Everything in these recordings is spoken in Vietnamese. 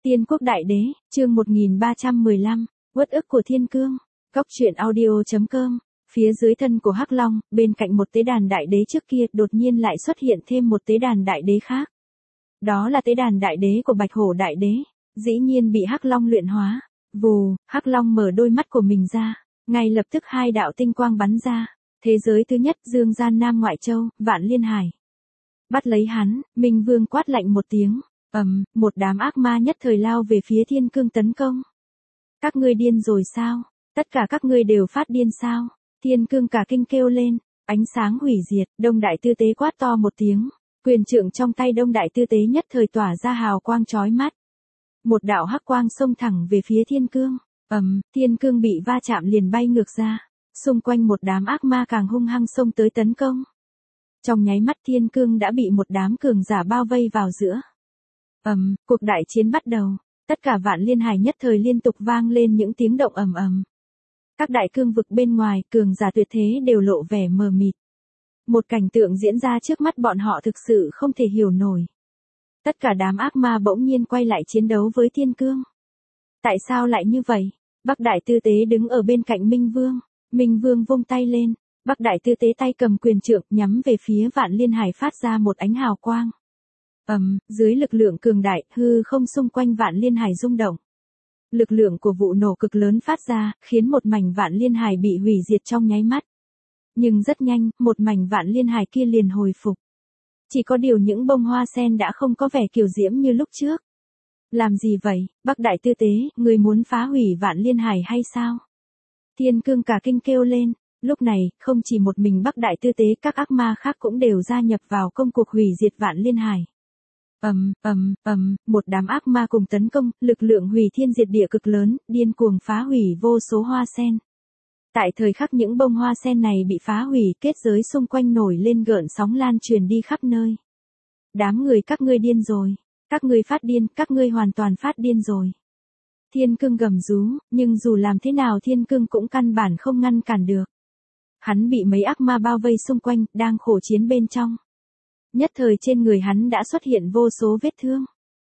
Tiên quốc đại đế, chương 1315, uất ức của thiên cương. Góc truyện audio.com. Phía dưới thân của Hắc Long, bên cạnh một tế đàn đại đế trước kia, đột nhiên lại xuất hiện thêm một tế đàn đại đế khác. Đó là tế đàn đại đế của Bạch Hổ đại đế, dĩ nhiên bị Hắc Long luyện hóa. Vù, Hắc Long mở đôi mắt của mình ra, ngay lập tức hai đạo tinh quang bắn ra. Thế giới thứ nhất, Dương Gian Nam Ngoại Châu, Vạn Liên Hải. Bắt lấy hắn, Minh Vương quát lạnh một tiếng. Một đám ác ma nhất thời lao về phía thiên cương tấn công. Các ngươi điên rồi sao? Tất cả các ngươi đều phát điên sao? Thiên cương cả kinh kêu lên, ánh sáng hủy diệt, Đông Đại Tư Tế quát to một tiếng. Quyền trượng trong tay Đông Đại Tư Tế nhất thời tỏa ra hào quang chói mắt. Một đạo hắc quang xông thẳng về phía thiên cương. Thiên cương bị va chạm liền bay ngược ra. Xung quanh một đám ác ma càng hung hăng xông tới tấn công. Trong nháy mắt thiên cương đã bị một đám cường giả bao vây vào giữa. Cuộc đại chiến bắt đầu, tất cả Vạn Liên Hải nhất thời liên tục vang lên những tiếng động ầm ầm. Các đại cương vực bên ngoài, cường giả tuyệt thế đều lộ vẻ mờ mịt. Một cảnh tượng diễn ra trước mắt bọn họ thực sự không thể hiểu nổi. Tất cả đám ác ma bỗng nhiên quay lại chiến đấu với thiên cương. Tại sao lại như vậy? Bắc Đại Tư Tế đứng ở bên cạnh Minh Vương. Minh Vương vung tay lên, Bắc Đại Tư Tế tay cầm quyền trượng nhắm về phía Vạn Liên Hải phát ra một ánh hào quang. Dưới lực lượng cường đại, hư không xung quanh Vạn Liên Hải rung động. Lực lượng của vụ nổ cực lớn phát ra, khiến một mảnh Vạn Liên Hải bị hủy diệt trong nháy mắt. Nhưng rất nhanh, một mảnh Vạn Liên Hải kia liền hồi phục. Chỉ có điều những bông hoa sen đã không có vẻ kiều diễm như lúc trước. Làm gì vậy, Bắc Đại Tư Tế, người muốn phá hủy Vạn Liên Hải hay sao? Thiên cương cả kinh kêu lên. Lúc này, không chỉ một mình Bắc Đại Tư Tế, các ác ma khác cũng đều gia nhập vào công cuộc hủy diệt Vạn Liên Hải. Một đám ác ma cùng tấn công, lực lượng hủy thiên diệt địa cực lớn, điên cuồng phá hủy vô số hoa sen. Tại thời khắc những bông hoa sen này bị phá hủy, kết giới xung quanh nổi lên gợn sóng lan truyền đi khắp nơi. Đám người các ngươi điên rồi. Các ngươi phát điên, các ngươi hoàn toàn phát điên rồi. Thiên cương gầm rú, nhưng dù làm thế nào thiên cương cũng căn bản không ngăn cản được. Hắn bị mấy ác ma bao vây xung quanh, đang khổ chiến bên trong. Nhất thời trên người hắn đã xuất hiện vô số vết thương.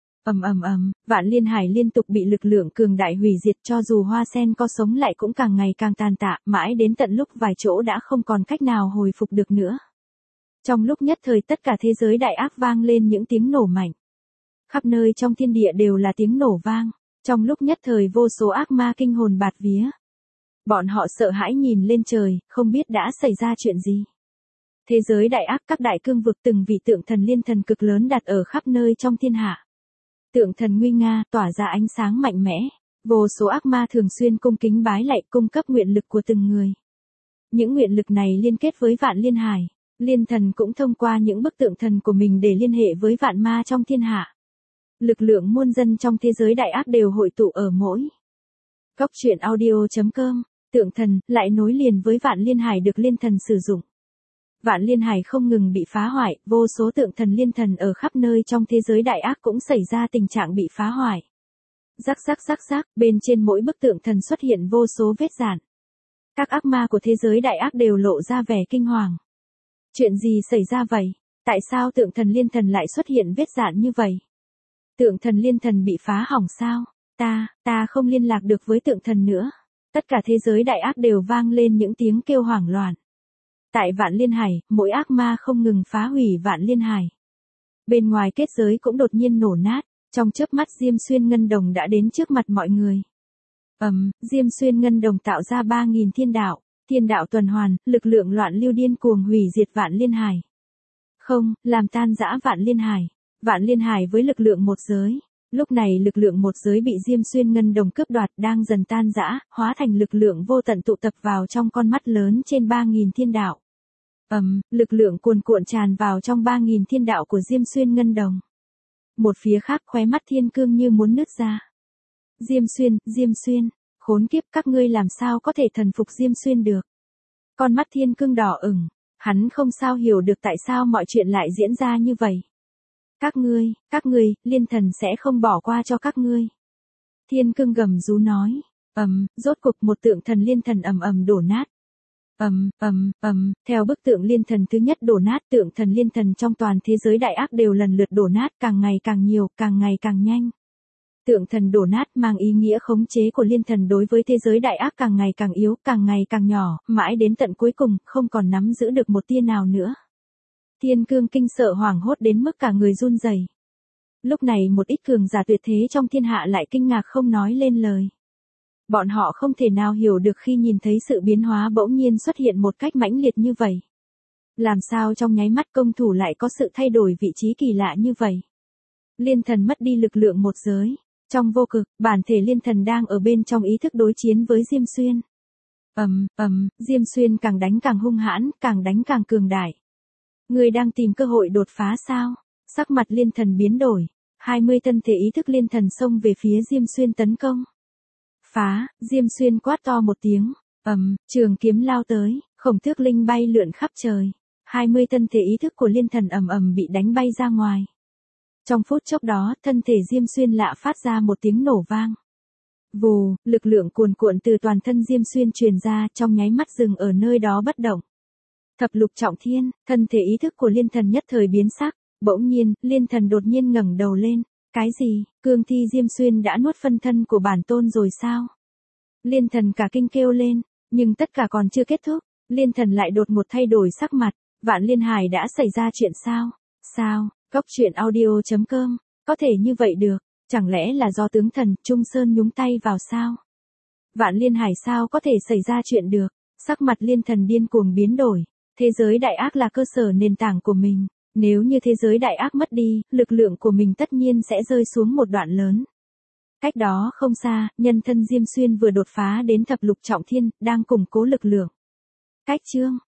Vạn Liên Hải liên tục bị lực lượng cường đại hủy diệt, cho dù hoa sen có sống lại cũng càng ngày càng tàn tạ, mãi đến tận lúc vài chỗ đã không còn cách nào hồi phục được nữa. Trong lúc nhất thời tất cả thế giới đại ác vang lên những tiếng nổ mạnh. Khắp nơi trong thiên địa đều là tiếng nổ vang, trong lúc nhất thời vô số ác ma kinh hồn bạt vía. Bọn họ sợ hãi nhìn lên trời, không biết đã xảy ra chuyện gì. Thế giới đại ác, các đại cương vực, từng vị tượng thần liên thần cực lớn đặt ở khắp nơi trong thiên hạ. Tượng thần nguy nga, tỏa ra ánh sáng mạnh mẽ. Vô số ác ma thường xuyên cung kính bái lạy, cung cấp nguyện lực của từng người. Những nguyện lực này liên kết với Vạn Liên Hải. Liên thần cũng thông qua những bức tượng thần của mình để liên hệ với vạn ma trong thiên hạ. Lực lượng muôn dân trong thế giới đại ác đều hội tụ ở mỗi góc truyện audio.com. Tượng thần lại nối liền với Vạn Liên Hải được liên thần sử dụng. Vạn Liên Hải không ngừng bị phá hoại, vô số tượng thần liên thần ở khắp nơi trong thế giới đại ác cũng xảy ra tình trạng bị phá hoại. Rắc, bên trên mỗi bức tượng thần xuất hiện vô số vết rạn. Các ác ma của thế giới đại ác đều lộ ra vẻ kinh hoàng. Chuyện gì xảy ra vậy? Tại sao tượng thần liên thần lại xuất hiện vết rạn như vậy? Tượng thần liên thần bị phá hỏng sao? Ta không liên lạc được với tượng thần nữa. Tất cả thế giới đại ác đều vang lên những tiếng kêu hoảng loạn. Tại Vạn Liên Hải, mỗi ác ma không ngừng phá hủy Vạn Liên Hải. Bên ngoài kết giới cũng đột nhiên nổ nát, trong chớp mắt Diêm Xuyên Ngân Đồng đã đến trước mặt mọi người. Diêm Xuyên Ngân Đồng tạo ra 3000 thiên đạo tuần hoàn, lực lượng loạn lưu điên cuồng hủy diệt Vạn Liên Hải. Không, làm tan rã Vạn Liên Hải. Vạn Liên Hải với lực lượng một giới. Lúc này lực lượng một giới bị Diêm Xuyên Ngân Đồng cướp đoạt đang dần tan rã, hóa thành lực lượng vô tận tụ tập vào trong con mắt lớn trên 3000 thiên đạo. Lực lượng cuồn cuộn tràn vào trong 3000 thiên đạo của Diêm Xuyên Ngân Đồng. Một phía khác khóe mắt thiên cương như muốn nứt ra. Diêm Xuyên, khốn kiếp, các ngươi làm sao có thể thần phục Diêm Xuyên được? Con mắt thiên cương đỏ ửng, hắn không sao hiểu được tại sao mọi chuyện lại diễn ra như vậy. Các ngươi, liên thần sẽ không bỏ qua cho các ngươi. Thiên cương gầm rú nói. Rốt cục một tượng thần liên thần đổ nát. Theo bức tượng liên thần thứ nhất đổ nát, tượng thần liên thần trong toàn thế giới đại ác đều lần lượt đổ nát, càng ngày càng nhiều, càng ngày càng nhanh. Tượng thần đổ nát mang ý nghĩa khống chế của liên thần đối với thế giới đại ác càng ngày càng yếu, càng ngày càng nhỏ, mãi đến tận cuối cùng, không còn nắm giữ được một tia nào nữa. Thiên Cương kinh sợ hoảng hốt đến mức cả người run rẩy. Lúc này một ít cường giả tuyệt thế trong thiên hạ lại kinh ngạc không nói lên lời. Bọn họ không thể nào hiểu được khi nhìn thấy sự biến hóa bỗng nhiên xuất hiện một cách mãnh liệt như vậy. Làm sao trong nháy mắt công thủ lại có sự thay đổi vị trí kỳ lạ như vậy? Liên thần mất đi lực lượng một giới. Trong vô cực, bản thể liên thần đang ở bên trong ý thức đối chiến với Diêm Xuyên. Diêm Xuyên càng đánh càng hung hãn, càng đánh càng cường đại. Người đang tìm cơ hội đột phá sao? Sắc mặt liên thần biến đổi. 20 thân thể ý thức liên thần xông về phía Diêm Xuyên tấn công. Phá, Diêm Xuyên quát to một tiếng. Trường kiếm lao tới, khổng tước linh bay lượn khắp trời. 20 thân thể ý thức của liên thần bị đánh bay ra ngoài. Trong phút chốc đó, thân thể Diêm Xuyên lạ phát ra một tiếng nổ vang. Vù, lực lượng cuồn cuộn từ toàn thân Diêm Xuyên truyền ra, trong nháy mắt dừng ở nơi đó bất động. Thập lục trọng thiên, thân thể ý thức của liên thần nhất thời biến sắc, bỗng nhiên, liên thần đột nhiên ngẩng đầu lên. Cái gì, cương thi Diêm Xuyên đã nuốt phân thân của bản tôn rồi sao? Liên thần cả kinh kêu lên, nhưng tất cả còn chưa kết thúc, liên thần lại đột ngột thay đổi sắc mặt. Vạn Liên Hải đã xảy ra chuyện sao? Sao? Góc truyện audio.com, có thể như vậy được, chẳng lẽ là do tướng thần Trung Sơn nhúng tay vào sao? Vạn Liên Hải sao có thể xảy ra chuyện được? Sắc mặt liên thần điên cuồng biến đổi, thế giới đại ác là cơ sở nền tảng của mình, nếu như thế giới đại ác mất đi, lực lượng của mình tất nhiên sẽ rơi xuống một đoạn lớn. Cách đó không xa, nhân thân Diêm Xuyên vừa đột phá đến thập lục trọng thiên, đang củng cố lực lượng. Cách chương